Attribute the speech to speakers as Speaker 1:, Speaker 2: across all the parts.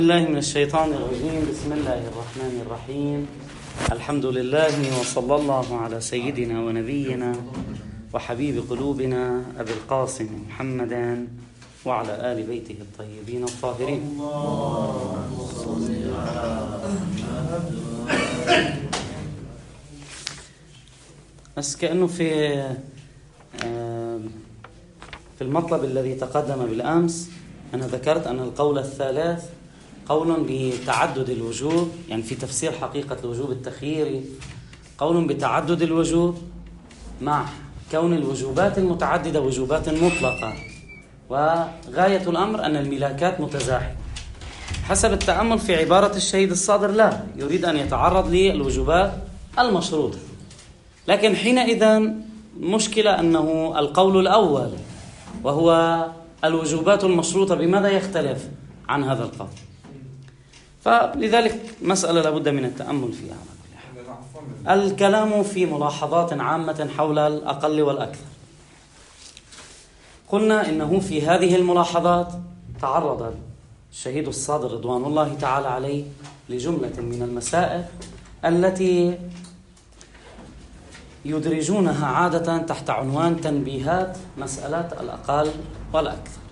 Speaker 1: الله من الشيطان الرجيم. بسم الله الرحمن الرحيم. الحمد لله وصلى الله على سيدنا ونبينا وحبيب قلوبنا أبي القاسم محمدا وعلى آل بيته الطيبين الطاهرين. بس كأنه في المطلب الذي تقدم بالأمس أنا ذكرت أن القول الثالث قول بتعدد الوجوب، يعني في تفسير حقيقة الوجوب التخييري قول بتعدد الوجوب مع كون الوجوبات المتعددة وجوبات مطلقة، وغاية الأمر أن الملاكات متزاحمة. حسب التأمل في عبارة الشهيد الصادر لا يريد أن يتعرض للوجوبات المشروطة، لكن حينئذ مشكلة أنه القول الأول وهو الوجوبات المشروطة بماذا يختلف عن هذا القول، فلذلك مسألة لابد من التأمل فيها. الكلام في ملاحظات عامة حول الأقل والأكثر. قلنا إنه في هذه الملاحظات تعرض الشهيد الصادر رضوان الله تعالى عليه لجملة من المسائل التي يدرجونها عادة تحت عنوان تنبيهات مسألة الأقل والأكثر.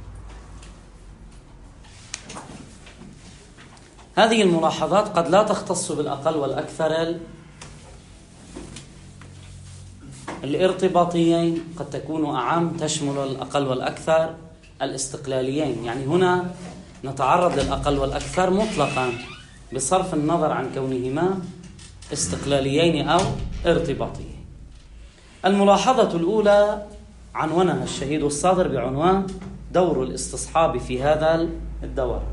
Speaker 1: هذه الملاحظات قد لا تختص بالأقل والأكثر الارتباطيين، قد تكون أعم تشمل الأقل والأكثر الاستقلاليين. يعني هنا نتعرض للأقل والأكثر مطلقا بصرف النظر عن كونهما استقلاليين أو ارتباطيين. الملاحظة الأولى عنونها الشهيد الصادر بعنوان دور الاستصحاب في هذا الدور.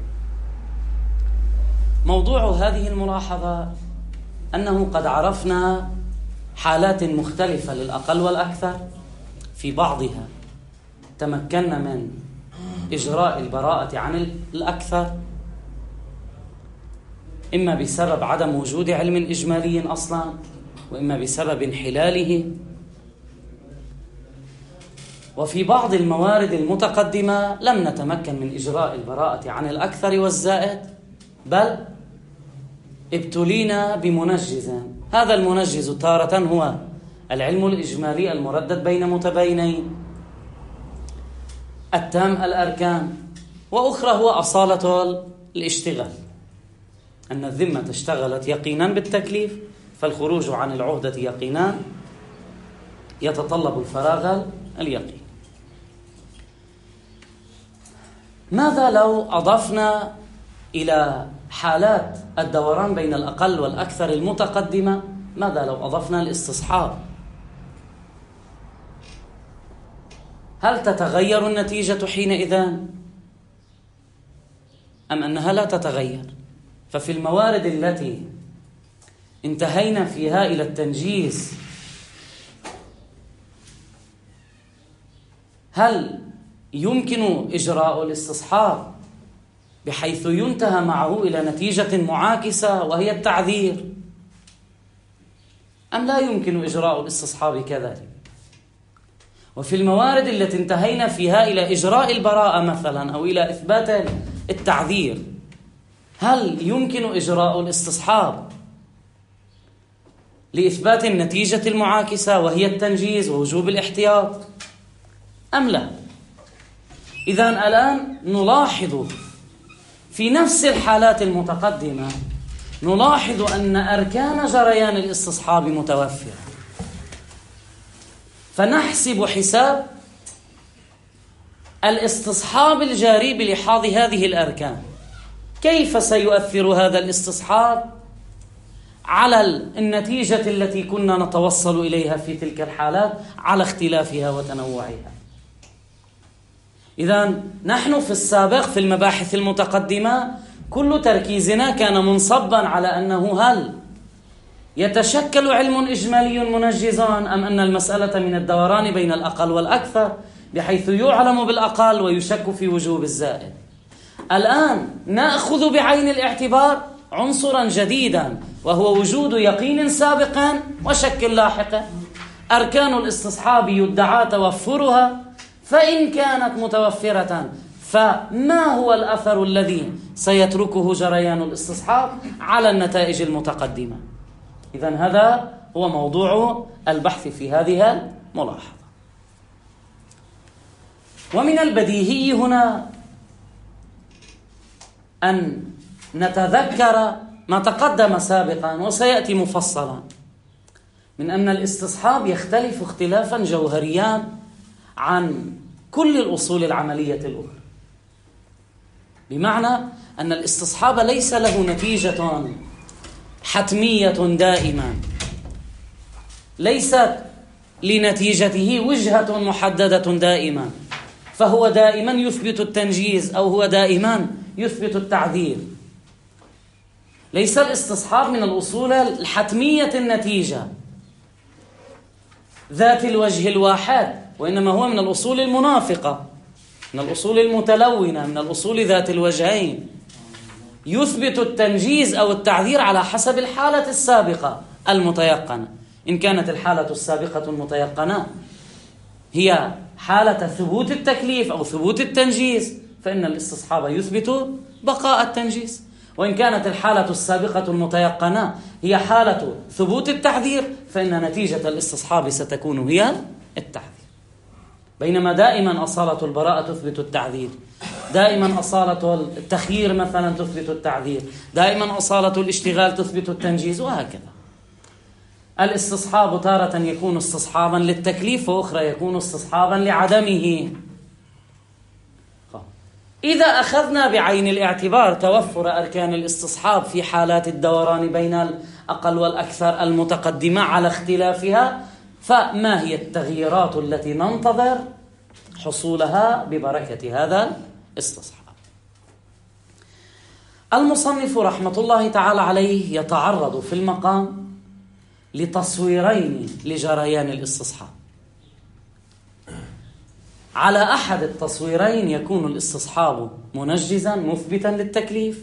Speaker 1: موضوع هذه الملاحظة أنه قد عرفنا حالات مختلفة للأقل والأكثر، في بعضها تمكنا من إجراء البراءة عن الأكثر، إما بسبب عدم وجود علم إجمالي أصلا، وإما بسبب انحلاله. وفي بعض الموارد المتقدمة لم نتمكن من إجراء البراءة عن الأكثر والزائد، بل ابتلينا بمنجز. هذا المنجز تارة هو العلم الإجمالي المردد بين متباينين التام الأركان، وأخرى هو أصالة الاشتغال، أن الذمة اشتغلت يقينا بالتكليف، فالخروج عن العهدة يقينا يتطلب الفراغ اليقين. ماذا لو أضفنا إلى حالات الدوران بين الأقل والأكثر المتقدمة، ماذا لو أضفنا الاستصحاب؟ هل تتغير النتيجة حينئذ أم أنها لا تتغير؟ ففي الموارد التي انتهينا فيها إلى التنجيز، هل يمكن إجراء الاستصحاب بحيث ينتهى معه إلى نتيجة معاكسة وهي التعذير، أم لا يمكن إجراء الاستصحاب كذلك؟ وفي الموارد التي انتهينا فيها إلى إجراء البراءة مثلا أو إلى إثبات التعذير، هل يمكن إجراء الاستصحاب لإثبات النتيجة المعاكسة وهي التنجيز ووجوب الاحتياط أم لا؟ إذن الآن نلاحظ في نفس الحالات المتقدمة نلاحظ أن أركان جريان الاستصحاب متوفرة، فنحسب حساب الاستصحاب الجاري بلحاظ هذه الأركان. كيف سيؤثر هذا الاستصحاب على النتيجة التي كنا نتوصل إليها في تلك الحالات على اختلافها وتنوعها؟ إذن نحن في السابق في المباحث المتقدمة كل تركيزنا كان منصبا على أنه هل يتشكل علم إجمالي منجز أم أن المسألة من الدوران بين الأقل والأكثر بحيث يعلم بالأقل ويشك في وجوب الزائد. الآن نأخذ بعين الاعتبار عنصرا جديدا وهو وجود يقين سابق وشك لاحق. أركان الاستصحاب يدعى توفرها، فإن كانت متوفرة فما هو الأثر الذي سيتركه جريان الاستصحاب على النتائج المتقدمة؟ إذن هذا هو موضوع البحث في هذه الملاحظة. ومن البديهي هنا أن نتذكر ما تقدم سابقا وسيأتي مفصلا من أن الاستصحاب يختلف اختلافا جوهريا عن كل الأصول العملية الأخرى، بمعنى أن الاستصحاب ليس له نتيجة حتمية دائما، ليست لنتيجته وجهة محددة دائما، فهو دائما يثبت التنجيز أو هو دائما يثبت التعذير. ليس الاستصحاب من الأصول الحتمية النتيجة ذات الوجه الواحد، وإنما هو من الأصول المنافقة، من الأصول المتلونة، من الأصول ذات الوجهين، يثبت التنجيز أو التعذير على حسب الحالة السابقة المتيقنة. إن كانت الحالة السابقة المتيقنة هي حالة ثبوت التكليف أو ثبوت التنجيز فإن الاستصحاب يثبت بقاء التنجيز، وإن كانت الحالة السابقة المتيقنة هي حالة ثبوت التعذير فإن نتيجة الاستصحاب ستكون هي التعذير. بينما دائما أصالة البراءة تثبت التعذير، دائما أصالة التخيير مثلا تثبت التعذير، دائما أصالة الاشتغال تثبت التنجيز، وهكذا. الاستصحاب تارة يكون استصحابا للتكليف وأخرى يكون استصحابا لعدمه. إذا أخذنا بعين الاعتبار توفر أركان الاستصحاب في حالات الدوران بين الأقل والأكثر المتقدمة على اختلافها، فما هي التغييرات التي ننتظر حصولها ببركة هذا الاستصحاب؟ المصنف رحمة الله تعالى عليه يتعرض في المقام لتصويرين لجريان الاستصحاب. على أحد التصويرين يكون الاستصحاب منجزا مثبتا للتكليف،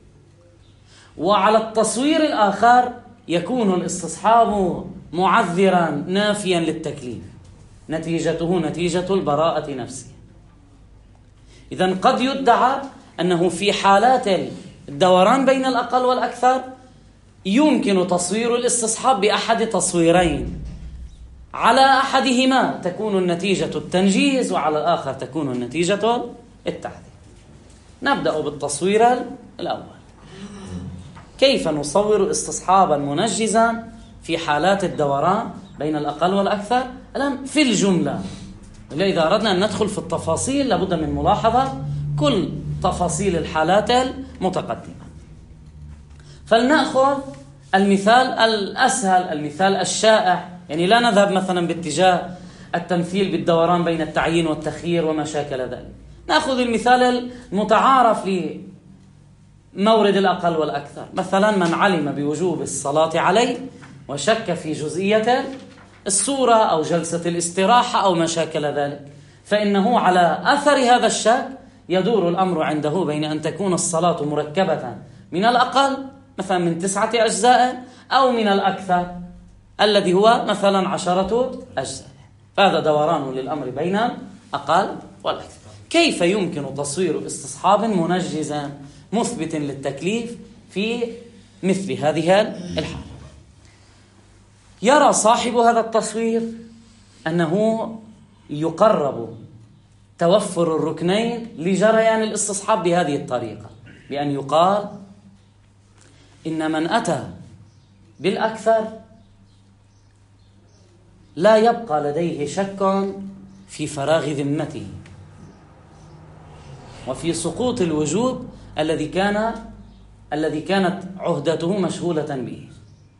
Speaker 1: وعلى التصوير الآخر يكون الاستصحاب معذرا نافيا للتكليف، نتيجته نتيجة البراءة نفسها. إذن قد يدعى أنه في حالات الدوران بين الأقل والأكثر يمكن تصوير الاستصحاب بأحد تصويرين، على أحدهما تكون النتيجة التنجيز وعلى الآخر تكون النتيجة التعذير. نبدأ بالتصوير الأول. كيف نصور استصحابا منجزا في حالات الدوران بين الأقل والأكثر؟ الآن في الجملة، إذا أردنا أن ندخل في التفاصيل لابد من ملاحظة كل تفاصيل الحالات المتقدمة. فلنأخذ المثال الأسهل، المثال الشائع، يعني لا نذهب مثلا باتجاه التمثيل بالدوران بين التعيين والتخيير وما شاكل ذلك. نأخذ المثال المتعارف لمورد الأقل والأكثر، مثلا من علم بوجوب الصلاة عليه وشك في جزئية الصورة أو جلسة الاستراحة أو ما شاكل ذلك، فإنه على أثر هذا الشك يدور الأمر عنده بين أن تكون الصلاة مركبة من الأقل مثلا من 9 أجزاء أو من الأكثر الذي هو مثلا 10 أجزاء. هذا دوران للأمر بين الأقل والأكثر. كيف يمكن تصوير استصحاب منجزا مثبت للتكليف في مثل هذه الحالة؟ يرى صاحب هذا التصوير أنه يقرب توفر الركنين لجريان الاستصحاب بهذه الطريقة، بأن يقال إن من أتى بالأكثر لا يبقى لديه شك في فراغ ذمته وفي سقوط الوجوب الذي كانت عهدته مشغولة به.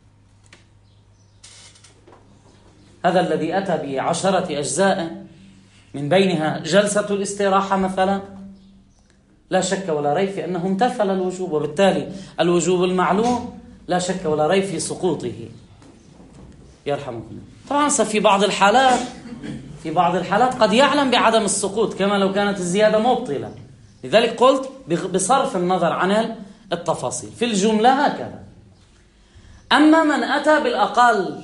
Speaker 1: هذا الذي أتى ب10 أجزاء من بينها جلسة الاستراحة مثلا، لا شك ولا ريب في أنه امتثل الوجوب، وبالتالي الوجوب المعلوم لا شك ولا ريب في سقوطه. يرحمكم. طبعا في بعض الحالات قد يعلم بعدم السقوط كما لو كانت الزيادة مبطلة، لذلك قلت بصرف النظر عن التفاصيل في الجملة هكذا. أما من أتى بالأقل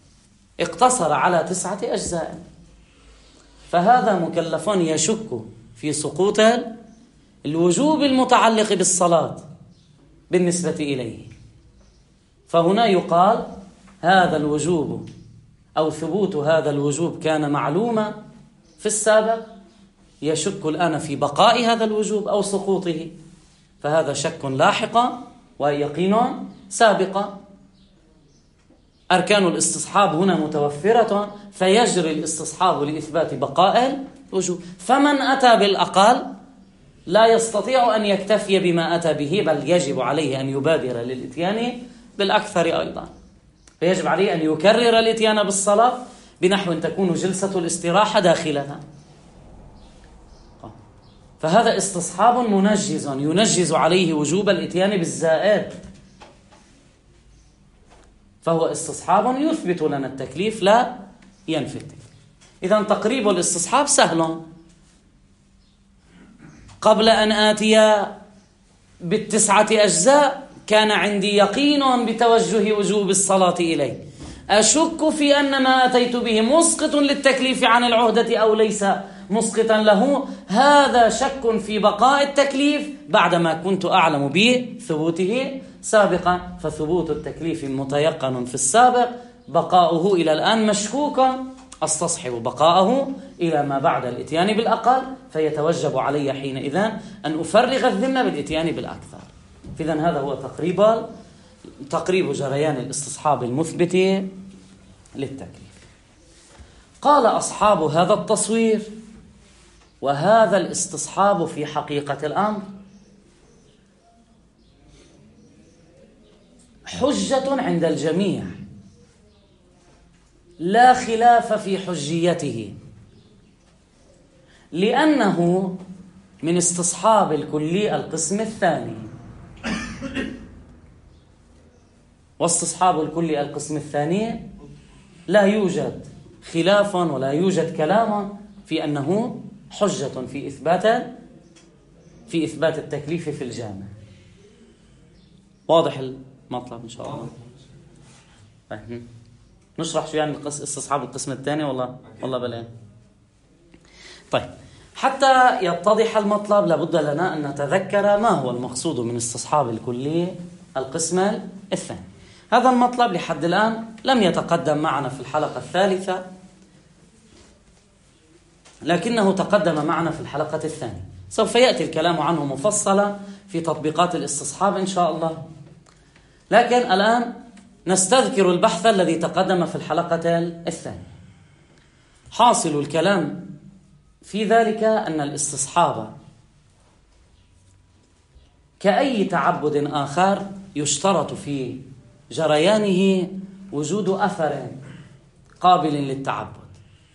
Speaker 1: اقتصر على 9 أجزاء فهذا مكلف يشك في سقوط الوجوب المتعلق بالصلاة بالنسبة إليه. فهنا يقال هذا الوجوب أو ثبوت هذا الوجوب كان معلوما في السابق، يشك الآن في بقاء هذا الوجوب أو سقوطه، فهذا شك لاحقا ويقين سابقا. أركان الاستصحاب هنا متوفرة، فيجري الاستصحاب لإثبات بقاء الوجوب. فمن أتى بالأقل لا يستطيع أن يكتفي بما أتى به، بل يجب عليه أن يبادر للإتيان بالأكثر أيضا. فيجب عليه أن يكرر الإتيان بالصلاة بنحو تكون جلسة الاستراحة داخلها. فهذا استصحاب منجز ينجز عليه وجوب الإتيان بالزائد، فهو استصحاب يثبت لنا التكليف لا ينفي التكليف. إذن تقريب الاستصحاب سهل. قبل أن آتي بالتسعة أجزاء كان عندي يقين بتوجه وجوب الصلاة إليه، أشك في أن ما أتيت به مسقط للتكليف عن العهدة أو ليس مسقطا له، هذا شك في بقاء التكليف بعدما كنت أعلم بثبوته سابقا. فثبوت التكليف متيقن في السابق، بقاؤه إلى الآن مشكوكا، أستصحب بقاءه إلى ما بعد الإتيان بالأقل، فيتوجب علي حينئذ أن أفرغ الذمة بالإتيان بالأكثر. إذن هذا هو تقريب جريان الاستصحاب المثبت للتكليف. قال أصحاب هذا التصوير وهذا الاستصحاب في حقيقة الأمر حجة عند الجميع، لا خلاف في حجيته، لأنه من استصحاب الكلي القسم الثاني. واستصحاب الكلي القسم الثاني لا يوجد خلاف ولا يوجد كلام في أنه حجة في إثبات التكليف في الجامع. واضح المطلب إن شاء الله؟ نشرح شو يعني استصحاب القسم الثاني والله بلا. طيب، حتى يتضح المطلب لابد لنا أن نتذكر ما هو المقصود من استصحاب الكلي القسم الثاني. هذا المطلب لحد الآن لم يتقدم معنا في الحلقة الثالثة، لكنه تقدم معنا في الحلقة الثانية. سوف يأتي الكلام عنه مفصلا في تطبيقات الاستصحاب إن شاء الله، لكن الآن نستذكر البحث الذي تقدم في الحلقة الثانية. حاصل الكلام في ذلك أن الاستصحاب كأي تعبد آخر يشترط في جريانه وجود أثر قابل للتعبد.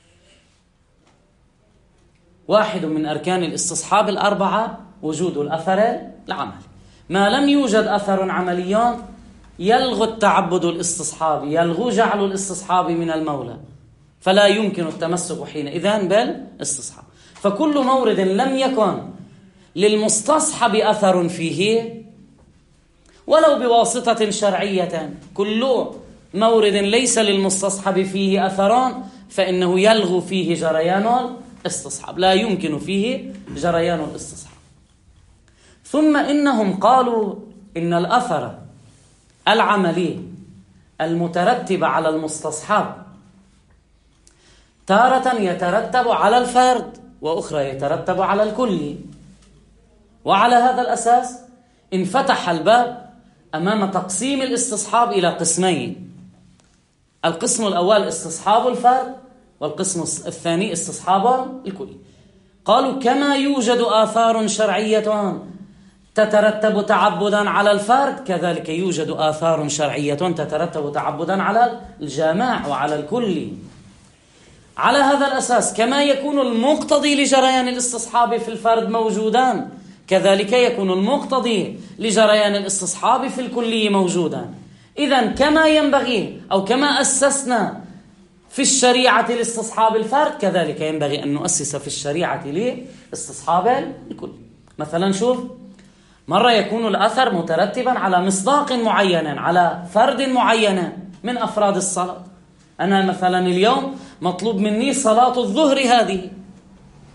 Speaker 1: واحد من أركان الاستصحاب الأربعة وجود الأثر العملي. ما لم يوجد أثر عملي يلغو التعبد الاستصحابي، يلغو جعل الاستصحاب من المولى، فلا يمكن التمسك حينئذ بالاستصحاب. فكل مورد لم يكن للمستصحب أثر فيه ولو بواسطة شرعية، كل مورد ليس للمستصحب فيه أثران فإنه يلغو فيه جريان الاستصحاب، لا يمكن فيه جريان الاستصحاب. ثم إنهم قالوا إن الأثر العملي المترتب على المستصحب تارة يترتب على الفرد وأخرى يترتب على الكل، وعلى هذا الأساس انفتح الباب أمام تقسيم الاستصحاب إلى قسمين: القسم الأول استصحاب الفرد، والقسم الثاني استصحاب الكل. قالوا كما يوجد آثار شرعية تترتب تعبدا على الفرد، كذلك يوجد آثار شرعية تترتب تعبدا على الجماع وعلى الكل. على هذا الأساس كما يكون المقتضي لجريان الاستصحاب في الفرد موجودان، كذلك يكون المقتضي لجريان الاستصحاب في الكلي موجودا. إذن كما ينبغي أو كما أسسنا في الشريعة لاستصحاب الفرد، كذلك ينبغي أن نؤسس في الشريعة لاستصحاب الكل. مثلا شوف، مرة يكون الأثر مترتبا على مصداق معين، على فرد معين من أفراد الصلاة. أنا مثلا اليوم مطلوب مني صلاة الظهر هذه،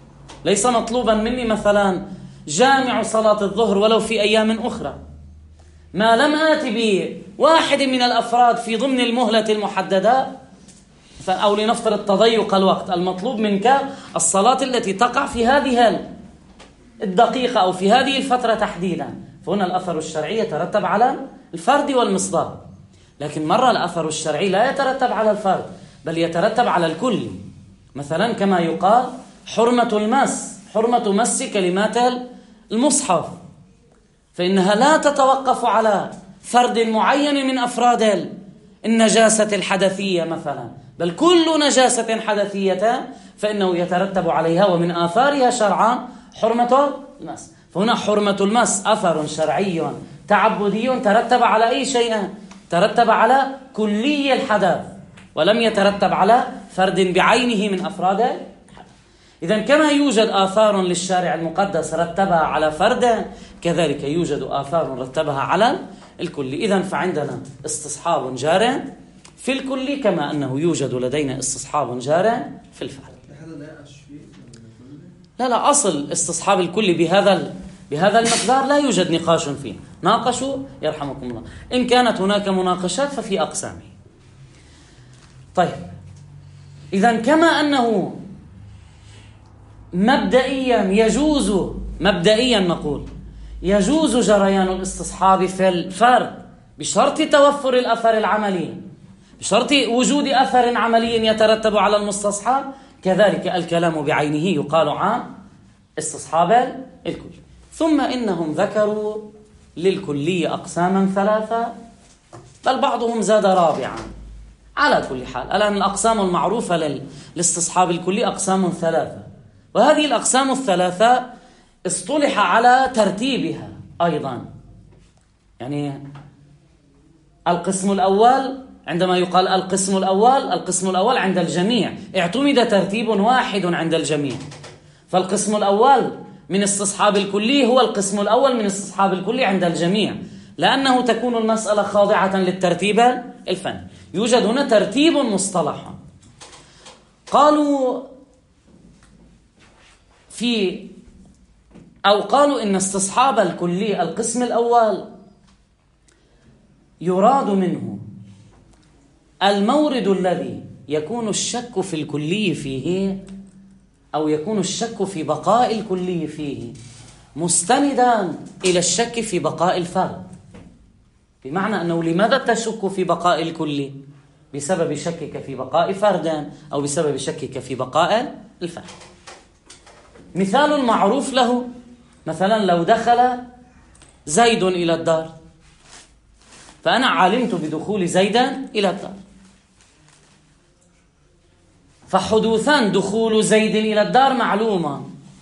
Speaker 1: ليس مطلوبا مني مثلا جامع صلاة الظهر ولو في أيام أخرى، ما لم آتي بواحد من الأفراد في ضمن المهلة المحددة، أو لنفترض تضيق الوقت، المطلوب منك الصلاة التي تقع في هذه الدقيقة أو في هذه الفترة تحديدا. فهنا الأثر الشرعي يترتب على الفرد والمصداق. لكن مرة الأثر الشرعي لا يترتب على الفرد بل يترتب على الكل. مثلا كما يقال حرمة المس، حرمة مس كلمات المصحف، فإنها لا تتوقف على فرد معين من أفراد النجاسة الحدثية مثلا، بل كل نجاسة حدثية فإنه يترتب عليها ومن آثارها شرعا حرمة المس. فهنا حرمة المس أثر شرعي تعبدي ترتب على أي شيء؟ ترتب على كلي الحدث ولم يترتب على فرد بعينه من أفراد الحدث. إذن كما يوجد آثار للشارع المقدس رتبها على فرد، كذلك يوجد آثار رتبها على الكل. إذن فعندنا استصحاب جار في الكل كما أنه يوجد لدينا استصحاب جار في الفرد. لا أصل استصحاب الكل بهذا المقدار لا يوجد نقاش فيه، ناقشوا يرحمكم الله. إن كانت هناك مناقشات ففي أقسامه. طيب، إذن كما أنه مبدئيا نقول يجوز جريان الاستصحاب في الفرد بشرط توفر الأثر العملي، بشرط وجود أثر عملي يترتب على المستصحب، كذلك الكلام بعينه يقال عن استصحاب الكل. ثم إنهم ذكروا للكلية أقساما ثلاثة، بل بعضهم زاد رابعا. على كل حال الآن الأقسام المعروفة للاستصحاب الكلي أقسام ثلاثة، وهذه الأقسام الثلاثة اصطلح على ترتيبها أيضا. يعني القسم الأول، عندما يقال القسم الأول عند الجميع اعتمد ترتيب واحد عند الجميع، فالقسم الأول من استصحاب الكلي هو القسم الأول من استصحاب الكلي عند الجميع، لأنه تكون المسألة خاضعة للترتيب الفني. يوجد هنا ترتيب مصطلح. قالوا إن استصحاب الكلي القسم الأول يراد منه المورد الذي يكون الشك في الكلي فيه، أو يكون الشك في بقاء الكلي فيه مستندا إلى الشك في بقاء الفرد. بمعنى أنه لماذا تشك في بقاء الكلي؟ بسبب شكك في بقاء فرد أو بسبب شكك في بقاء الفرد. مثال المعروف له مثلا لو دخل زيد إلى الدار، فأنا علمت بدخول زيد إلى الدار، فحدوثان دخول زيد إلى الدار معلومة.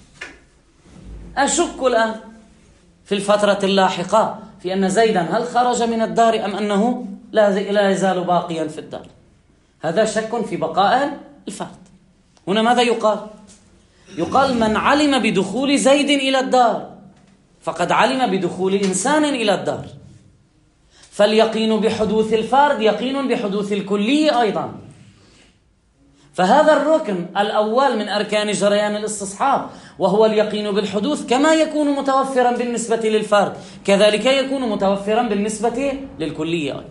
Speaker 1: أشك الآن في الفترة اللاحقة في أن زيدا هل خرج من الدار أم أنه لا يزال باقيا في الدار. هذا شك في بقاء الفرد. هنا ماذا يقال؟ يقال من علم بدخول زيد إلى الدار فقد علم بدخول إنسان إلى الدار، فاليقين بحدوث الفرد يقين بحدوث الكلي أيضا. فهذا الركن الأول من أركان جريان الاستصحاب، وهو اليقين بالحدوث، كما يكون متوفرا بالنسبة للفرد كذلك يكون متوفرا بالنسبة للكلي أيضا.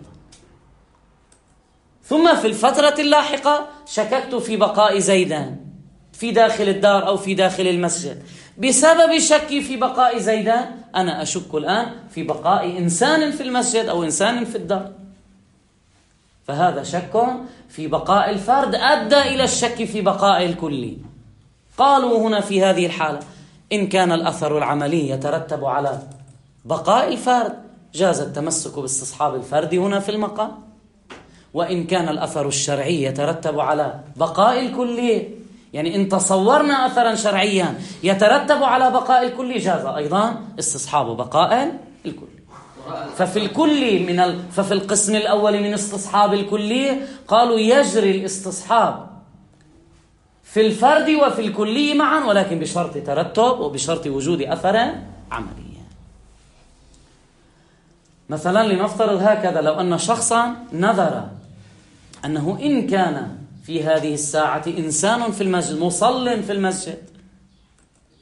Speaker 1: ثم في الفترة اللاحقة شككت في بقاء زيدان في داخل الدار أو في داخل المسجد، بسبب شكي في بقاء زيدان أنا أشك الآن في بقاء إنسان في المسجد أو إنسان في الدار. فهذا شك في بقاء الفرد أدى إلى الشك في بقاء الكلي. قالوا هنا في هذه الحالة إن كان الأثر العملي يترتب على بقاء الفرد جاز التمسك باستصحاب الفرد هنا في المقام، وإن كان الأثر الشرعي يترتب على بقاء الكلي، يعني إن تصورنا أثرا شرعيا يترتب على بقاء الكلي جاز أيضا استصحاب بقاء الكلي. ففي القسم الأول من استصحاب الكلي قالوا يجري الاستصحاب في الفرد وفي الكلي معا، ولكن بشرط ترتب وبشرط وجود أثر عملي. مثلا لنفترض هكذا، لو أن شخصا نذر أنه إن كان في هذه الساعة إنسان في المسجد مصل في المسجد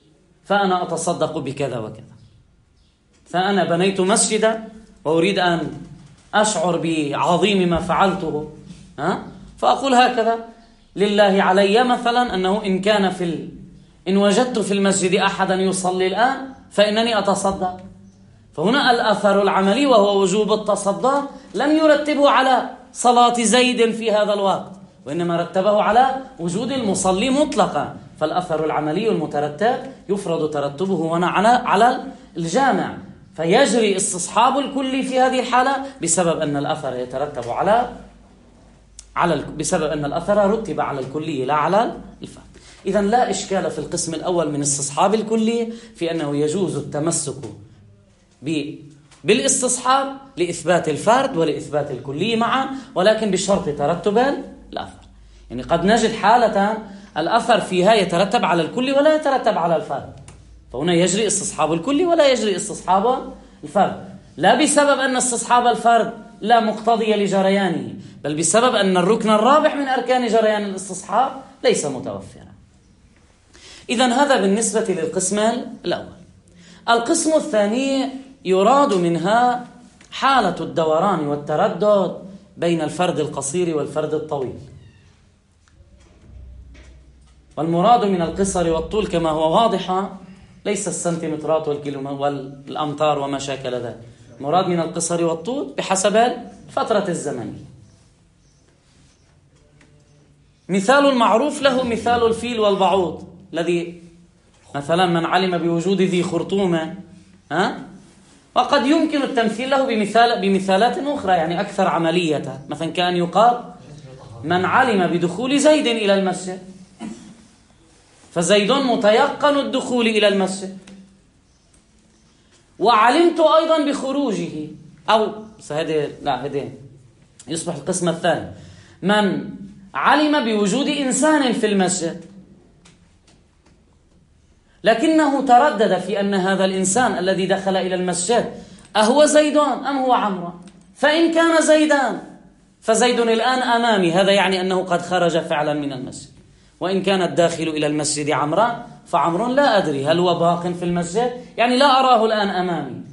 Speaker 1: فأنا أتصدق بكذا وكذا. فأنا بنيت مسجدا وأريد أن أشعر بعظيم ما فعلته، فأقول هكذا: لله علي مثلا أنه إن وجدت في المسجد أحدا يصلي الآن فإنني أتصدق. فهنا الأثر العملي وهو وجوب التصدق لم يرتبه على صلاة زيد في هذا الوقت، وإنما رتبه على وجود المصلي مطلقا. فالأثر العملي المترتب يفرض ترتبه هنا على الجامع، فيجري استصحاب الكل في هذه الحالة بسبب أن الأثر يترتب بسبب أن الأثر رتب على الكلي لا على الفرد. إذن لا إشكال في القسم الأول من استصحاب الكلي في أنه يجوز التمسك بالاستصحاب لإثبات الفرد ولإثبات الكلي معا، ولكن بشرط ترتب الأثر. يعني قد نجد حالة الأثر فيها يترتب على الكل ولا يترتب على الفرد، فهنا يجري استصحاب الكل ولا يجري استصحاب الفرد، لا بسبب أن استصحاب الفرد لا مقتضي لجريانه، بل بسبب أن الركن الرابع من أركان جريان الاستصحاب ليس متوفرا. إذن هذا بالنسبة للقسم الأول. القسم الثاني يراد منها حالة الدوران والتردد بين الفرد القصير والفرد الطويل. والمراد من القصر والطول كما هو واضح ليس السنتيمترات والأمتار وما شاكل ذلك، مراد من القصر والطول بحسب الفترة الزمنية. مثال المعروف له مثال الفيل والبعوض، الذي مثلا من علم بوجود ذي خرطومة وقد يمكن التمثيل له بمثالات أخرى يعني أكثر عملية. مثلا كان يقال من علم بدخول زيد إلى المسجد، فزيد متيقن الدخول إلى المسجد، وعلمت أيضا بخروجه. أو هذا يصبح القسم الثاني: من علم بوجود إنسان في المسجد لكنه تردد في أن هذا الإنسان الذي دخل إلى المسجد أهو زيدان أم هو عمرو، فإن كان زيدان فزيد الآن أمامي، هذا يعني أنه قد خرج فعلا من المسجد. وإن كان الداخل إلى المسجد عمرا فعمر لا أدري هل هو باق في المسجد، يعني لا أراه الآن أمامي،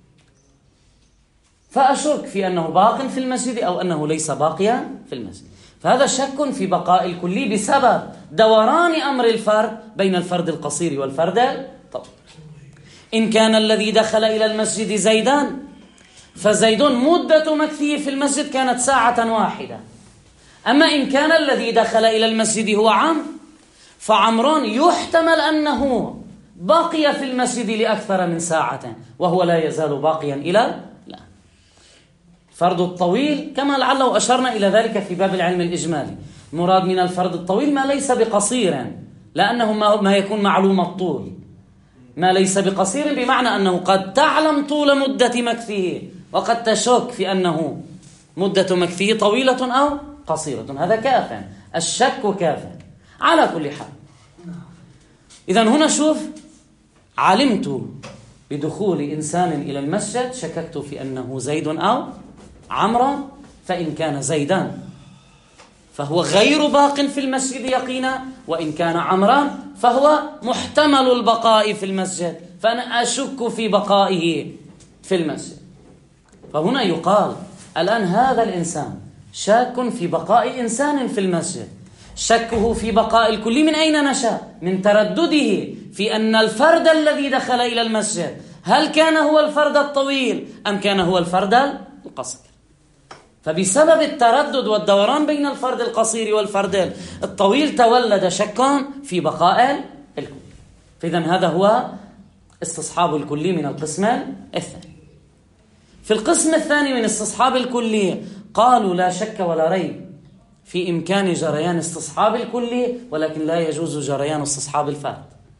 Speaker 1: فأشك في أنه باق في المسجد أو أنه ليس باقيا في المسجد. فهذا شك في بقاء الكلي بسبب دوران أمر الفرد بين الفرد القصير والفرد الطويل. إن كان الذي دخل إلى المسجد زيدان فزيد مدة مكثه في المسجد كانت ساعة واحدة. أما إن كان الذي دخل إلى المسجد هو عمرو فعمران يحتمل أنه بقي في المسجد لأكثر من ساعة وهو لا يزال باقيا إلى لا. فرد الطويل كما لعله أشرنا إلى ذلك في باب العلم الإجمالي، مراد من الفرد الطويل ما ليس بقصير، لأنه ما يكون معلوم الطول. ما ليس بقصير بمعنى أنه قد تعلم طول مدة مكثه وقد تشك في أنه مدة مكثه طويلة أو قصيرة، هذا كاف، الشك كاف على كل حال. إذن هنا شوف: علمت بدخول إنسان إلى المسجد، شككت في أنه زيد أو عمرو، فإن كان زيدان فهو غير باق في المسجد يقينا، وإن كان عمران فهو محتمل البقاء في المسجد، فأنا أشك في بقائه في المسجد. فهنا يقال الآن هذا الإنسان شاك في بقاء إنسان في المسجد، شكه في بقاء الكل من أين نشأ؟ من تردده في أن الفرد الذي دخل إلى المسجد هل كان هو الفرد الطويل أم كان هو الفرد القصير. فبسبب التردد والدوران بين الفرد القصير والفرد الطويل تولد شك في بقاء الكل. فإذن هذا هو استصحاب الكلي من القسم الثاني. في القسم الثاني من استصحاب الكلي قالوا لا شك ولا ريب في إمكان جريان استصحاب الكلي، ولكن لا يجوز جريان استصحاب الفرد.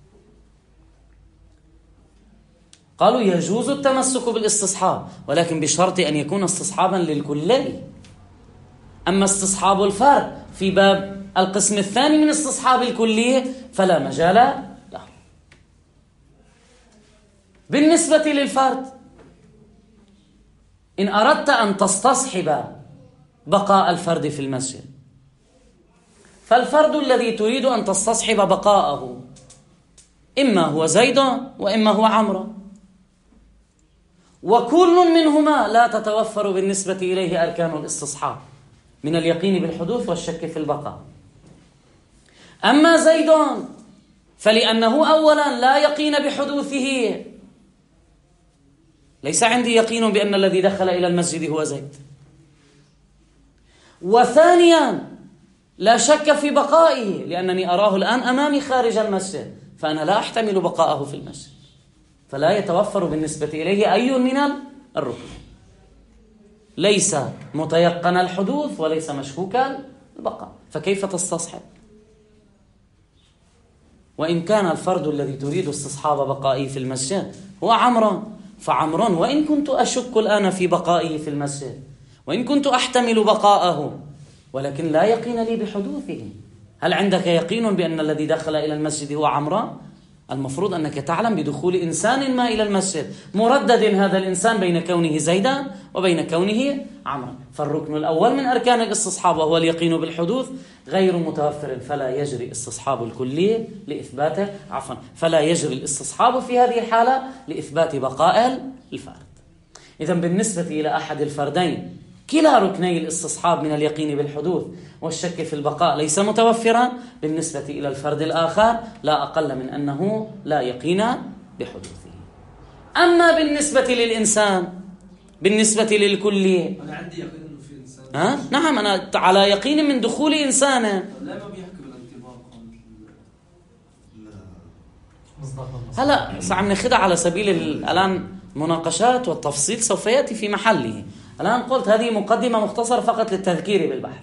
Speaker 1: قالوا يجوز التمسك بالاستصحاب ولكن بشرط أن يكون استصحابا للكلي. أما استصحاب الفرد في باب القسم الثاني من استصحاب الكلي فلا مجال له. بالنسبة للفرد، إن أردت أن تستصحب بقاء الفرد في المسجد، فالفرد الذي تريد أن تستصحب بقاءه إما هو زيد وإما هو عمرو، وكل منهما لا تتوفر بالنسبة إليه أركان الاستصحاب من اليقين بالحدوث والشك في البقاء. أما زيد فلأنه أولا لا يقين بحدوثه، ليس عندي يقين بأن الذي دخل إلى المسجد هو زيد، وثانيا لا شك في بقائه لأنني أراه الآن أمامي خارج المسجد، فأنا لا أحتمل بقاءه في المسجد، فلا يتوفر بالنسبة إليه أي من الركن، ليس متيقن الحدوث وليس مشكوك البقاء، فكيف تستصحب؟ وإن كان الفرد الذي تريد استصحاب بقائه في المسجد هو عمرو، فعمرو وإن كنت أشك الآن في بقائه في المسجد وإن كنت أحتمل بقاءه ولكن لا يقين لي بحدوثه. هل عندك يقين بأن الذي دخل إلى المسجد هو عمرو؟ المفروض أنك تعلم بدخول إنسان ما إلى المسجد، مردد هذا الإنسان بين كونه زيدا وبين كونه عمرو، فالركن الأول من أركان الاستصحاب وهو اليقين بالحدوث غير متوفر، فلا يجري استصحاب الكلي لإثباته، فلا يجري الاستصحاب في هذه الحالة لإثبات بقاء الفرد. إذن بالنسبة إلى أحد الفردين كلا ركني الاستصحاب من اليقين بالحدوث والشك في البقاء ليس متوفرا، بالنسبة إلى الفرد الآخر لا أقل من أنه لا يقين بحدوثه. أما بالنسبة للإنسان، بالنسبة للكلي،
Speaker 2: أنا عندي يقين أنه في إنسان.
Speaker 1: نعم، أنا على يقين من دخول إنسان.
Speaker 2: لا ما بيحكي بالانطباق.
Speaker 1: هلا سعم نخدع على سبيل الآن مناقشات والتفصيل سوف يأتي في محله. الآن قلت هذه مقدمة مختصرة فقط للتذكير بالبحث،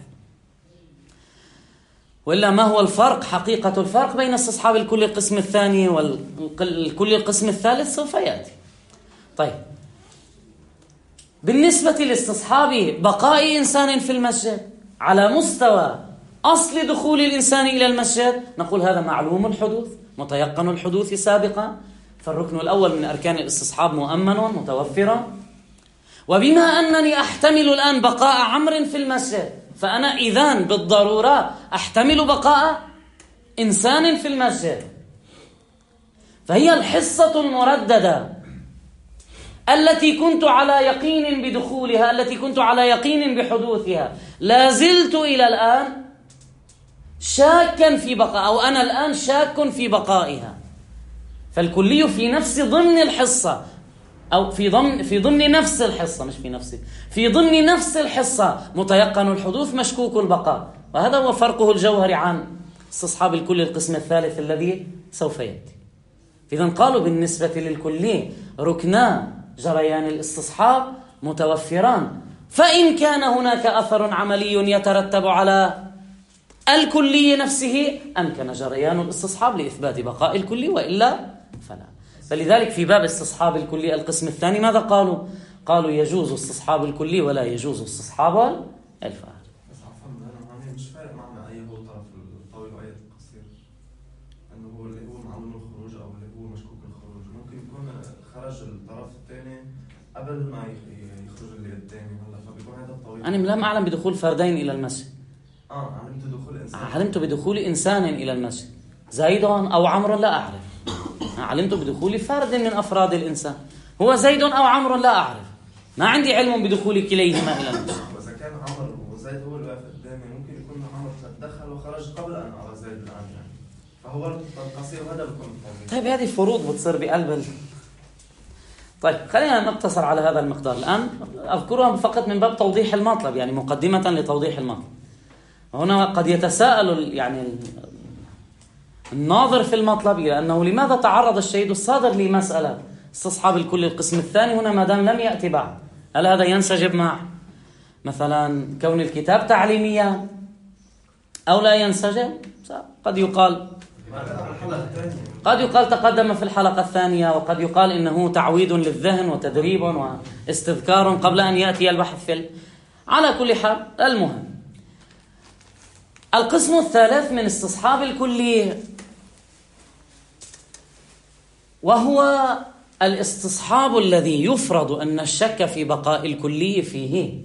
Speaker 1: وإلا ما هو الفرق، حقيقة الفرق بين استصحاب الكل القسم الثاني والكل القسم الثالث سوف يأتي. طيب، بالنسبة لاستصحاب بقاء إنسان في المسجد على مستوى أصل دخول الإنسان إلى المسجد نقول هذا معلوم الحدوث متيقن الحدوث سابقا، فالركن الأول من أركان الاستصحاب مؤمن متوفر. وبما أنني أحتمل الآن بقاء عمرو في المسجد، فأنا إذن بالضرورة أحتمل بقاء إنسان في المسجد، فهي الحصة المرددة التي كنت على يقين بدخولها، التي كنت على يقين بحدوثها، لا زلت إلى الآن شاكا في بقاء، أو أنا الآن شاك في بقائها. فالكلي في نفس ضمن الحصة، أو في ضمن نفس الحصة، مش في نفسه، في ضمن نفس الحصة متيقن الحدوث مشكوك البقاء، وهذا هو فرقه الجوهري عن استصحاب الكل القسم الثالث الذي سوف يأتي. إذن قالوا بالنسبة للكلي ركنا جريان الاستصحاب متوفران، فإن كان هناك أثر عملي يترتب على الكلي نفسه أمكن جريان الاستصحاب لإثبات بقاء الكلي، وإلا فلا. فلذلك في باب استصحاب الكلي القسم الثاني ماذا قالوا؟ قالوا يجوز استصحاب الكلي ولا يجوز استصحاب الفرد.
Speaker 3: بس عفوا مش فارق معنا أي هو الطرف الطويل وأي القصير، أنه هو اللي هو معلوم الخروج أو اللي هو مشكوك الخروج، ممكن يكون خرج الطرف الثاني قبل ما يخرج اللي الثاني، هلا فبيكون هذا الطويل.
Speaker 1: أنا لم أعلم بدخول فردين إلى المسجد.
Speaker 3: علمت دخول إنسان.
Speaker 1: علمت بدخول إنسان إلى المسجد، زيد أو عمرو لا أعرف. علمت بدخول فرد من أفراد الإنسان، هو زيد أو عمرو لا أعرف، ما عندي علم بدخول كليهما إلى المسجد.
Speaker 3: وإذا كان عمرو وزيد هو اللي واقف قدامي، ممكن يكون عمرو دخل وخرج قبل أن أرى زيد الآن يعني. فهو القصير هذا بيكون الطويل.
Speaker 1: طيب هذه فروض بتصير بقلب طيب خلينا نقتصر على هذا المقدار الآن، أذكرها فقط من باب توضيح المطلب، يعني مقدمة لتوضيح المطلب. هنا قد يتساءل يعني الناظر في المطلب إلى أنه لماذا تعرض الشهيد الصادر لمسألة استصحاب الكل القسم الثاني هنا ما دام لم يأتي بعد؟ هل هذا ينسجم مع مثلا كون الكتاب تعليميا أو لا ينسجم؟ قد يقال تقدم في الحلقة الثانية، وقد يقال إنه تعويد للذهن وتدريب واستذكار قبل أن يأتي البحث على كل حال. المهم القسم الثالث من استصحاب الكلي وهو الاستصحاب الذي يفرض أن الشك في بقاء الكلي فيه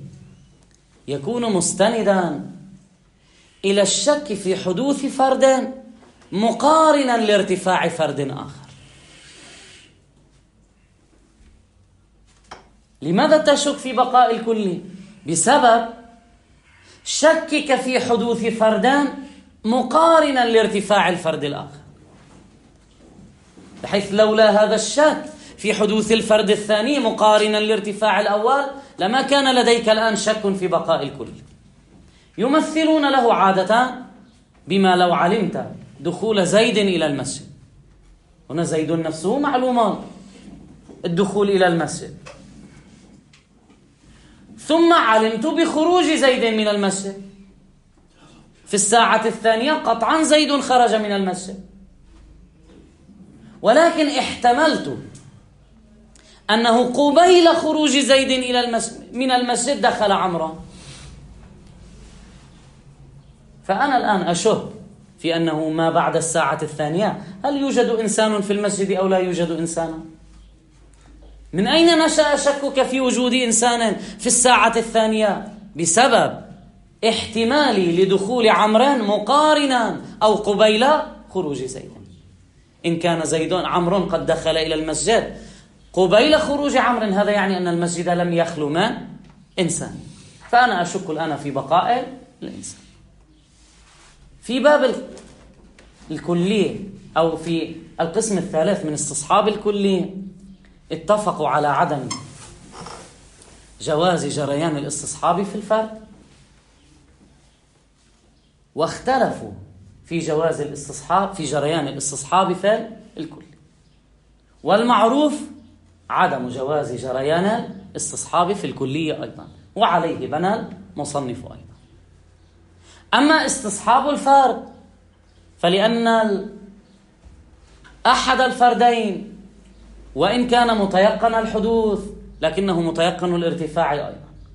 Speaker 1: يكون مستندا إلى الشك في حدوث فرد مقارنا لارتفاع فرد آخر. لماذا تشك في بقاء الكلي؟ بسبب شكك في حدوث فردان مقارنا لارتفاع الفرد الآخر، بحيث لولا هذا الشك في حدوث الفرد الثاني مقارنا لارتفاع الأول لما كان لديك الآن شك في بقاء الكلي. يمثلون له عادة بما لو علمت دخول زيد إلى المسجد، هنا زيد نفسه معلومات الدخول إلى المسجد، ثم علمت بخروج زيد من المسجد، في الساعة الثانية قطعا زيد خرج من المسجد، ولكن احتملت أنه قبيل خروج زيد من المسجد دخل عمرو، فأنا الآن أشك في أنه ما بعد الساعة الثانية هل يوجد إنسان في المسجد أو لا يوجد إنسان؟ من أين نشأ شكك في وجود إنسان في الساعة الثانية؟ بسبب احتمالي لدخول عمرو مقارنا أو قبيل خروج زيد. إن كان عمرو قد دخل إلى المسجد قبيل خروج عمرو، هذا يعني أن المسجد لم يخلو من إنسان، فأنا أشك الآن في بقاء الإنسان. في باب الكلية أو في القسم الثالث من استصحاب الكلية اتفقوا على عدم جواز جريان الاستصحاب في الفرد، واختلفوا في جواز الاستصحاب في جريان الاستصحاب في الكل. والمعروف عدم جواز جريان الاستصحاب في الكلية أيضا، وعليه بنى المصنف أيضا. أما استصحاب الفرد فلأن أحد الفردين وإن كان متيقن الحدوث لكنه متيقن الارتفاع أيضا.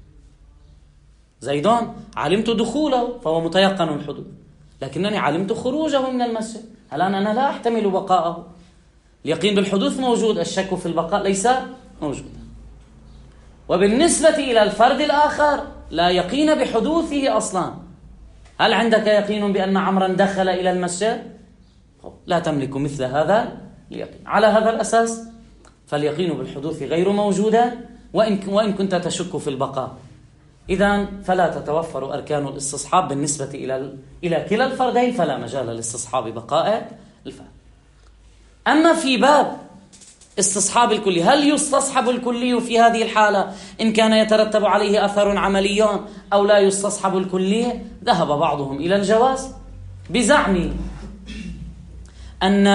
Speaker 1: زيد علمت دخوله فهو متيقن الحدوث، لكنني علمت خروجه من المسجد، الآن أنا لا أحتمل بقاءه. اليقين بالحدوث موجود، الشك في البقاء ليس موجودا. وبالنسبة إلى الفرد الآخر لا يقين بحدوثه أصلا. هل عندك يقين بأن عمرا دخل إلى المسجد؟ لا تملك مثل هذا اليقين. على هذا الأساس فاليقين بالحدوث غير موجودا وإن كنت تشك في البقاء. إذن فلا تتوفر أركان الاستصحاب بالنسبة إلى كلا الفردين، فلا مجال لاستصحاب بقاء الفرد. أما في باب استصحاب الكلي، هل يستصحب الكلي في هذه الحالة إن كان يترتب عليه أثر عملي أو لا يستصحب الكلي؟ ذهب بعضهم إلى الجواز بزعم أن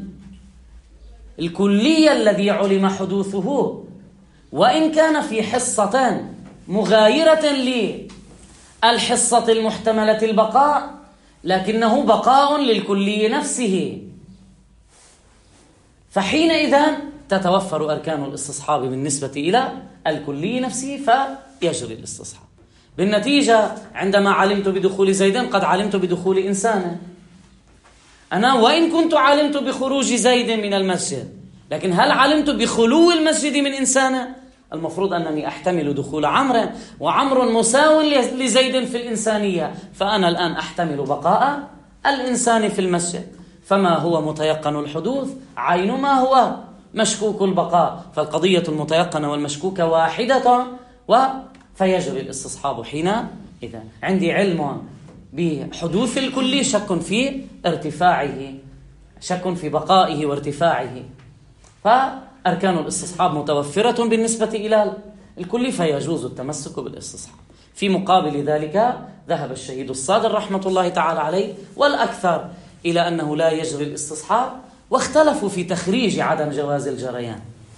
Speaker 1: الكلي الذي علم حدوثه وإن كان في حصة مغايرة للحصة المحتملة البقاء لكنه بقاء للكلي نفسه، فحينئذ تتوفر أركان الاستصحاب بالنسبة إلى الكلي نفسه فيجري الاستصحاب. بالنتيجة عندما علمت بدخول زيد قد علمت بدخول إنسان، أنا وإن كنت علمت بخروج زيد من المسجد، لكن هل علمت بخلو المسجد من إنسان؟ المفروض أنني أحتمل دخول عمرو، وعمر مساو لزيد في الإنسانية، فأنا الآن أحتمل بقاء الإنسان في المسجد. فما هو متيقن الحدوث عين ما هو مشكوك البقاء، فالقضية المتيقنة والمشكوكة واحدة فيجري الاستصحاب حينئذ. عندي علم بحدوث الكل، شك في ارتفاعه، شك في بقائه وارتفاعه، فأركان الاستصحاب متوفرة بالنسبة إلى الكل فيجوز التمسك بالاستصحاب. في مقابل ذلك ذهب الشهيد الصادر رحمة الله تعالى عليه والأكثر إلى أنه لا يجري الاستصحاب، واختلفوا في تخريج عدم جواز الجريان.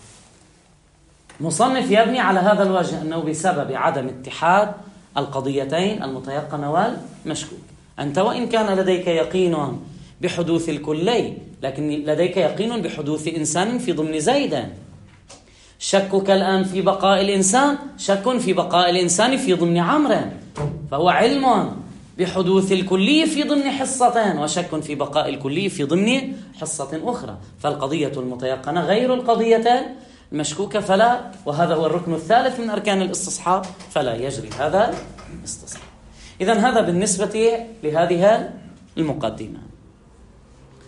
Speaker 1: مصنف يبني على هذا الوجه أنه بسبب عدم اتحاد القضيتين المتيقن والمشكوك. أنت وإن كان لديك يقين بحدوث الكلي لكن لديك يقين بحدوث إنسان في ضمن زيد، شكك الآن في بقاء الإنسان شك في بقاء الإنسان في ضمن عمرو، فهو علم بحدوث الكلي في ضمن حصتين وشك في بقاء الكلي في ضمن حصة أخرى، فالقضية المتيقنة غير القضية المشكوكة، فلا، وهذا هو الركن الثالث من أركان الاستصحاب، فلا يجري هذا الاستصحاب. إذن هذا بالنسبة لهذه المقدمة.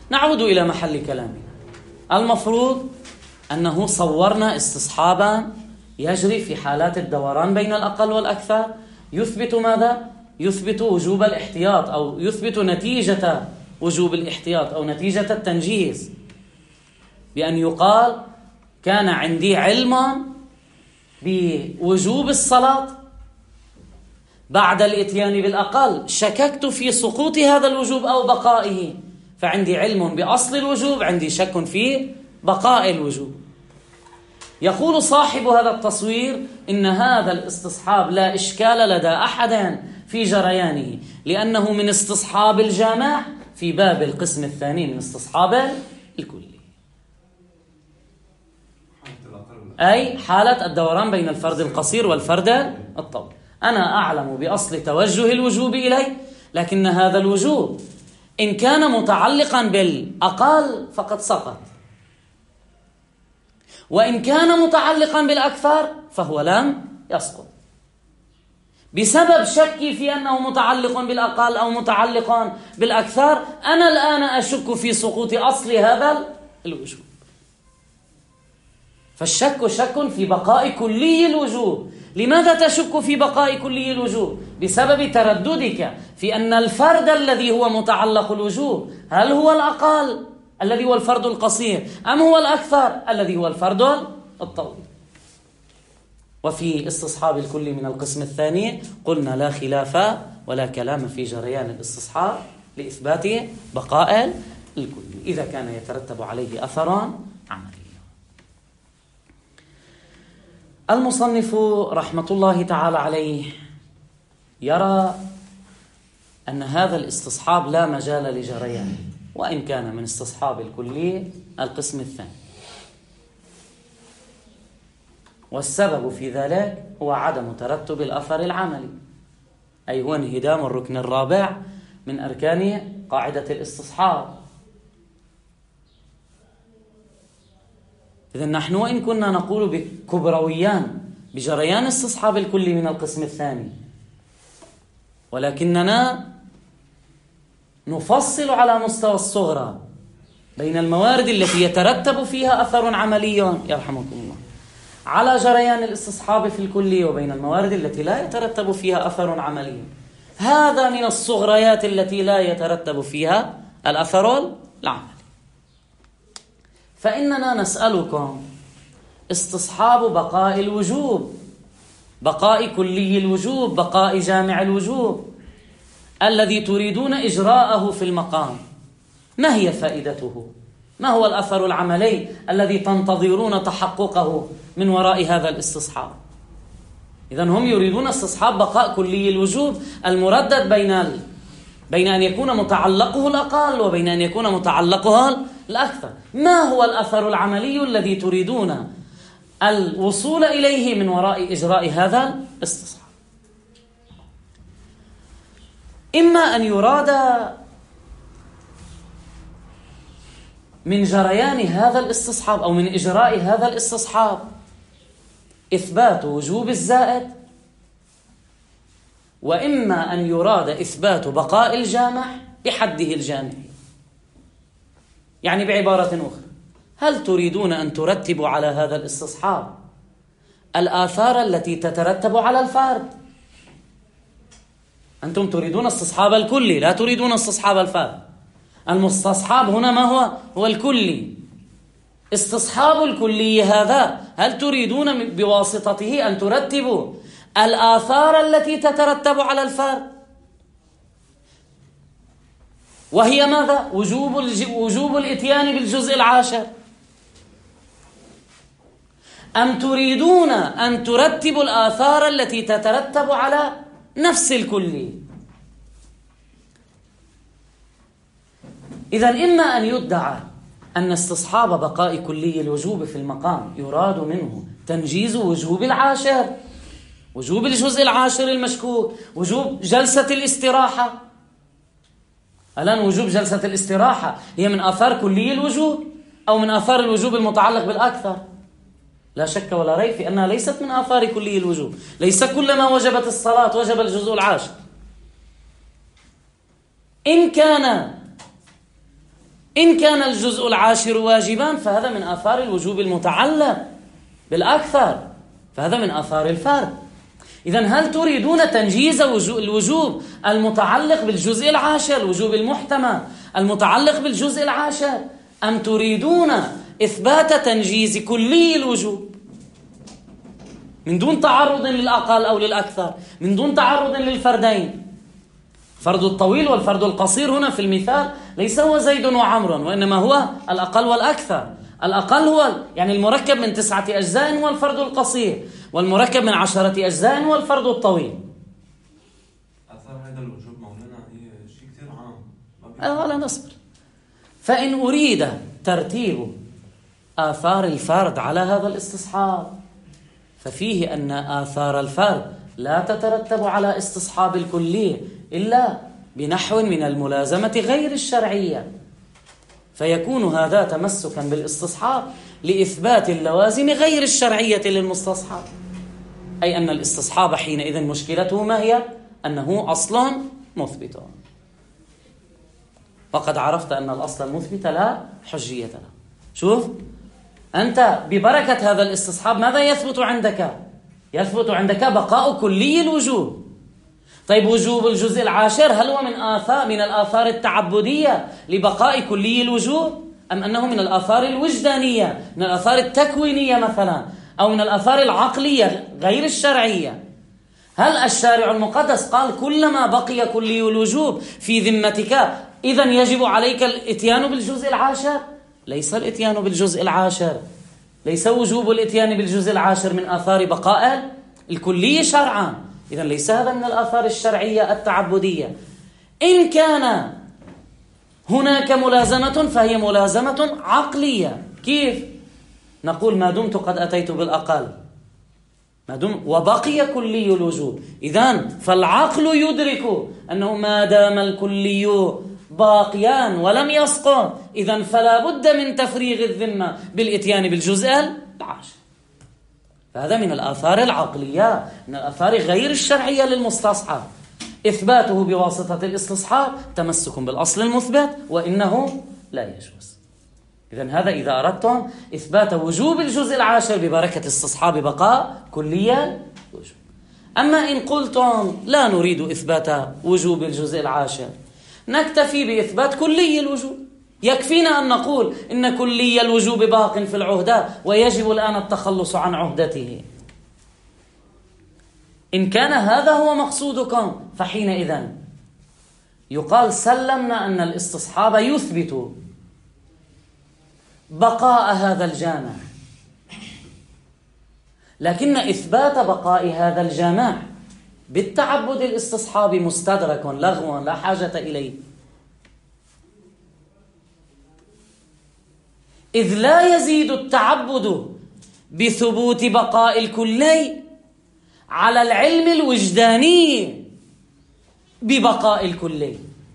Speaker 1: نعود إلى محل كلامنا. المفروض أنه صورنا استصحابا يجري في حالات الدوران بين الأقل والأكثر، يثبت ماذا؟ يثبت وجوب الاحتياط، أو يثبت نتيجة وجوب الاحتياط أو نتيجة التنجيز، بأن يقال كان عندي علم بوجوب الصلاة بعد الإتيان بالأقل، شككت في سقوط هذا الوجوب أو بقائه، فعندي علم بأصل الوجوب، عندي شك في بقاء الوجوب. يقول صاحب هذا التصوير إن هذا الاستصحاب لا إشكال لدى أحد في جريانه، لأنه من استصحاب الجامع في باب القسم الثاني من استصحاب الكلي، أي حالة الدوران بين الفرد القصير والفرد الطويل. أنا أعلم بأصل توجه الوجوب إليه، لكن هذا الوجوب إن كان متعلقا بالأقل فقد سقط، وإن كان متعلقا بالأكثر فهو لم يسقط. بسبب شكي في أنه متعلق بالأقل أو متعلق بالأكثر، أنا الآن أشك في سقوط أصل هذا الوجوب. فالشك شك في بقاء كلي الوجوب. لماذا تشك في بقاء كلي الوجوب؟ بسبب ترددك في أن الفرد الذي هو متعلق الوجوب هل هو الأقل الذي هو الفرد القصير، أم هو الأكثر الذي هو الفرد الطويل. وفي استصحاب الكل من القسم الثاني قلنا لا خلاف ولا كلام في جريان الاستصحاب لإثبات بقاء الكل إذا كان يترتب عليه أثر عملي. المصنف رحمة الله تعالى عليه يرى أن هذا الاستصحاب لا مجال لجريانه، وإن كان من استصحاب الكلي القسم الثاني، والسبب في ذلك هو عدم ترتب الأثر العملي، أي هو انهدام الركن الرابع من أركان قاعدة الاستصحاب. إذن نحن وإن كنا نقول بكبرويان بجريان استصحاب الكل من القسم الثاني، ولكننا نفصل على مستوى الصغرى بين الموارد التي يترتب فيها أثر عملي يرحمكم الله على جريان الاستصحاب في الكلي، وبين الموارد التي لا يترتب فيها أثر عملي. هذا من الصغريات التي لا يترتب فيها الأثر العملي. فإننا نسألكم استصحاب بقاء الوجوب، بقاء كلي الوجوب، بقاء جامع الوجوب الذي تريدون إجراءه في المقام، ما هي فائدته؟ ما هو الأثر العملي الذي تنتظرون تحققه من وراء هذا الاستصحاب؟ إذن هم يريدون استصحاب بقاء كلي الوجوب المردد بين أن يكون متعلقه الأقل وبين أن يكون متعلقه الأكثر. ما هو الأثر العملي الذي تريدون الوصول إليه من وراء إجراء هذا الاستصحاب؟ إما أن يراد من جريان هذا الاستصحاب أو من إجراء هذا الاستصحاب إثبات وجوب الزائد، وإما أن يراد إثبات بقاء الجامع بحده الجامعي. يعني بعبارة أخرى، هل تريدون أن ترتبوا على هذا الاستصحاب الآثار التي تترتب على الفرد؟ أنتم تريدون استصحاب الكلي، لا تريدون استصحاب الفرد. المستصحاب هنا ما هو الكلي. استصحاب الكلي هذا هل تريدون بواسطته أن ترتبوا الآثار التي تترتب على الفرد، وهي ماذا؟ وجوب الإتيان بالجزء العاشر، أم تريدون أن ترتبوا الآثار التي تترتب على نفس الكلي؟ إذن إما أن يدعى أن استصحاب بقاء كلي الوجوب في المقام يراد منه تنجيز وجوب العاشر، وجوب الجزء العاشر المشكوك، وجوب جلسة الاستراحة. الآن وجوب جلسة الاستراحة هي من آثار كلي الوجوب أو من آثار الوجوب المتعلق بالأكثر؟ لا شك ولا ريب في أنها ليست من آثار كلي الوجوب. ليس كلما وجبت الصلاة وجب الجزء العاشر. إن كان إن كان الجزء العاشر واجبا فهذا من آثار الوجوب المتعلق بالأكثر، فهذا من آثار الفرد. إذن هل تريدون تنجيز الوجوب المتعلق بالجزء العاشر، الوجوب المحتمل المتعلق بالجزء العاشر، أم تريدون إثبات تنجيز كلي الوجوب من دون تعرض للأقل أو للأكثر، من دون تعرض للفردين؟ فرد الطويل والفرد القصير هنا في المثال ليس هو زيد وعمر، وإنما هو الأقل والأكثر. الأقل هو يعني المركب من 9 أجزاء هو الفرد القصير، والمركب من 10 أجزاء هو الفرد الطويل.
Speaker 3: أثر هذا الوجوب مولانا هي شيء كثير عام.
Speaker 1: لا نصبر. فإن أريد ترتيب آثار الفرد على هذا الاستصحاب ففيه أن آثار الفرد لا تترتب على استصحاب الكلية إلا بنحو من الملازمة غير الشرعية، فيكون هذا تمسكا بالاستصحاب لإثبات اللوازم غير الشرعية للمستصحاب، أي أن الاستصحاب حينئذ مشكلته ما هي؟ أنه أصل مثبت، وقد عرفت أن الأصل المثبت لا حجية له. شوف أنت ببركة هذا الاستصحاب ماذا يثبت عندك؟ يثبت عندك بقاء كلي الوجوب. طيب وجوب الجزء العاشر هل هو من الآثار التعبدية لبقاء كلي الوجوب، أم أنه من الآثار الوجدانية، من الآثار التكوينية مثلا، أو من الآثار العقلية غير الشرعية؟ هل الشارع المقدس قال كلما بقي كلي الوجوب في ذمتك إذن يجب عليك الاتيان بالجزء العاشر؟ ليس الاتيان بالجزء العاشر، ليس وجوب الاتيان بالجزء العاشر من آثار بقاء الكلي شرعا، إذن ليس هذا من الآثار الشرعية التعبدية. إن كان هناك ملازمة فهي ملازمة عقلية. كيف؟ نقول ما دمت قد أتيت بالأقل، ما دم وبقي كلي الوجوب، إذن فالعقل يدرك أنه ما دام الكلي باقيان ولم يسقط إذن فلا بد من تفريغ الذمة بالإتيان بالجزء العاشر. فهذا من الآثار العقلية، من الآثار غير الشرعية للمستصحب، إثباته بواسطة الاستصحاب تمسك بالأصل المثبت وإنه لا يجوز. إذن هذا إذا أردتم إثبات وجوب الجزء العاشر ببركة استصحاب بقاء كلية وجوب. أما إن قلتم لا نريد إثبات وجوب الجزء العاشر، نكتفي بإثبات كلي الوجوب، يكفينا أن نقول إن كلي الوجوب باق في العهدة ويجب الآن التخلص عن عهدته. إن كان هذا هو مقصودكم فحينئذ يقال سلمنا أن الاستصحاب يثبت بقاء هذا الجامع، لكن إثبات بقاء هذا الجامع بالتعبد الاستصحاب مستدرك لغو لا حاجة إليه، إذ لا يزيد التعبد بثبوت بقاء الكلي على العلم الوجداني ببقاء الكلي.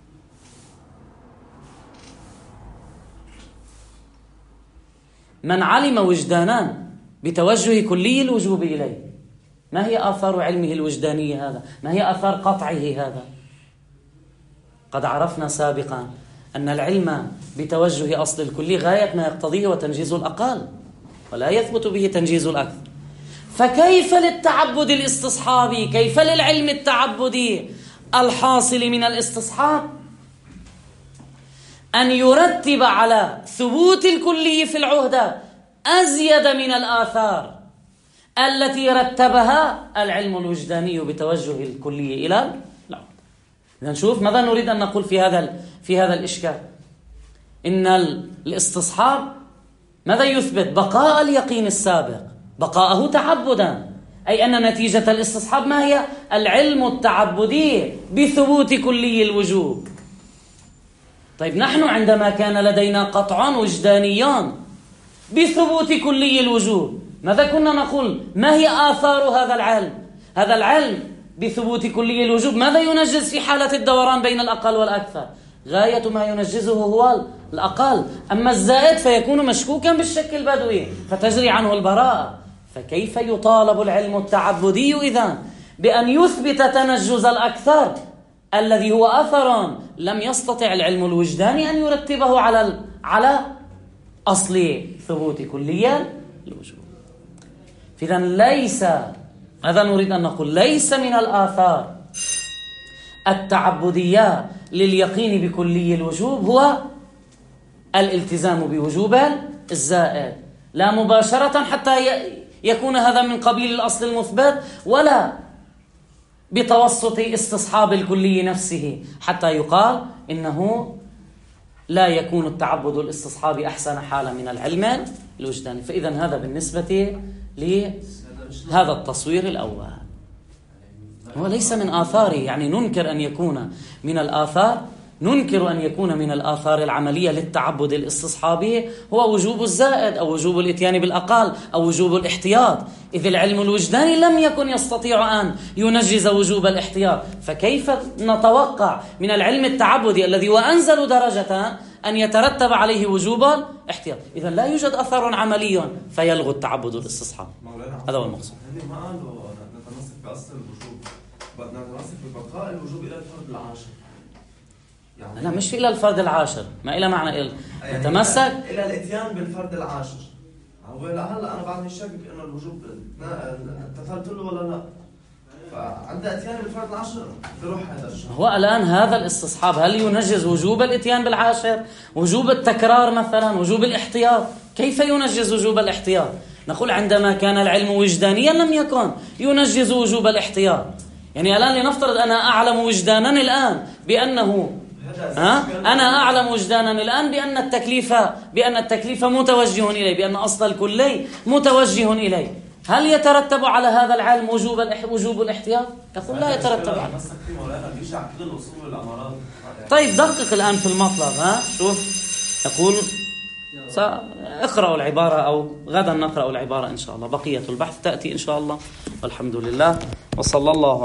Speaker 1: من علم وجدانا بتوجه كلي الوجوب إليه، ما هي آثار علمه الوجداني هذا؟ ما هي آثار قطعه هذا؟ قد عرفنا سابقا أن العلم بتوجه أصل الكلي غاية ما يقتضيه وتنجيز الأقل، ولا يثبت به تنجيز الأكثر. فكيف للتعبد الاستصحابي، كيف للعلم التعبدي الحاصل من الاستصحاب أن يرتب على ثبوت الكلي في العهدة أزيد من الآثار التي رتبها العلم الوجداني بتوجه الكلي إلى العهدة؟ نشوف ماذا نريد أن نقول في هذا الإشكال. إن الاستصحاب ماذا يثبت؟ بقاء اليقين السابق، بقاءه تعبدا، أي أن نتيجة الاستصحاب ما هي؟ العلم التعبدي بثبوت كلي الوجوب. طيب نحن عندما كان لدينا قطع وجدانيان بثبوت كلي الوجوب ماذا كنا نقول؟ ما هي آثار هذا العلم؟ هذا العلم بثبوت كلي الوجوب ماذا ينجز في حالة الدوران بين الأقل والأكثر؟ غاية ما ينجزه هو الأقل، أما الزائد فيكون مشكوكا بالشك البدوي فتجري عنه البراءة. فكيف يطالب العلم التعبدي إذن بأن يثبت تنجز الأكثر الذي هو أثر لم يستطع العلم الوجداني أن يرتبه على أصل ثبوت كلية الوجود. فإذا ليس، هذا نريد أن نقول، ليس من الآثار التعبدية لليقين بكلي الوجوب هو الالتزام بوجوب الزائد، لا مباشرة حتى يكون هذا من قبيل الأصل المثبت، ولا بتوسط استصحاب الكلي نفسه حتى يقال إنه لا يكون التعبد الاستصحابي أحسن حالة من العلم الوجداني. فإذا هذا بالنسبة لهذا التصوير الأول، هو ليس من آثاره، يعني ننكر أن يكون من الآثار، ننكر أن يكون من الآثار العملية للتعبد الاستصحابي هو وجوب الزائد أو وجوب الإتيان بالأقل أو وجوب الاحتياط، إذ العلم الوجداني لم يكن يستطيع أن ينجز وجوب الاحتياط، فكيف نتوقع من العلم التعبدي الذي هو أنزل درجة أن يترتب عليه وجوب الاحتياط؟ إذا لا يوجد أثر عملي فيلغو التعبد الاستصحابي. هذا هو المقصود.
Speaker 3: ما قالوا نتمسك بأصل الوجوب، نتمسك ببقاء الوجوب إلى الفرد العاشر. يعني
Speaker 1: لا، مش إلى الفرد العاشر، ما إلى معنى نتمسك
Speaker 3: إلى الإتيان بالفرد العاشر. هلا أنا بعدني شاكك إنه الوجوب اتفلت له ولا لا، فعند إتيان بالفرد العاشر بروح هذا الشيء.
Speaker 1: هو الآن هذا الاستصحاب هل ينجز وجوب الإتيان بالعاشر، وجوب التكرار مثلا، وجوب الاحتياط؟ كيف ينجز وجوب الاحتياط؟ نقول عندما كان العلم وجدانيا لم يكن ينجز وجوب الاحتياط. يعني الآن لنفترض أنا أعلم وجدانا الآن بأنه أنا أعلم وجدانا الآن بأن التكليف متوجه إليه، بأن أصل الكلي متوجه إليه. هل يترتب على هذا العلم وجوب الاحتياط؟ يقول لا يترتب عليه. طيب دقق الآن في المطلب. شوف يقول اقرأوا العبارة أو غدا نقرأ العبارة إن شاء الله، بقية البحث تأتي إن شاء الله، والحمد لله وصلى الله